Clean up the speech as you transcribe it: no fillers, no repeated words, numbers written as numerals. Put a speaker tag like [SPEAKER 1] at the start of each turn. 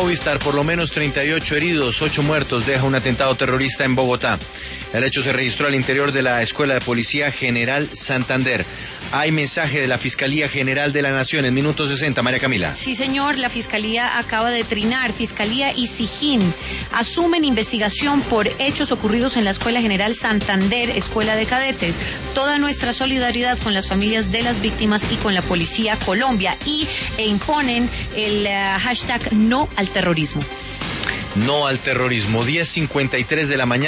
[SPEAKER 1] Movistar, por lo menos 38 heridos, 8 muertos, deja un atentado terrorista en Bogotá. El hecho se registró al interior de la Escuela de Policía General Santander. Hay mensaje de la Fiscalía General de la Nación en minuto 60, María Camila.
[SPEAKER 2] Sí, señor, la Fiscalía acaba de trinar. Fiscalía y SIJIN asumen investigación por hechos ocurridos en la Escuela General Santander, Escuela de Cadetes. Toda nuestra solidaridad con las familias de las víctimas y con la Policía Colombia e imponen el hashtag no al terrorismo.
[SPEAKER 1] No al terrorismo, 10:53 de la mañana.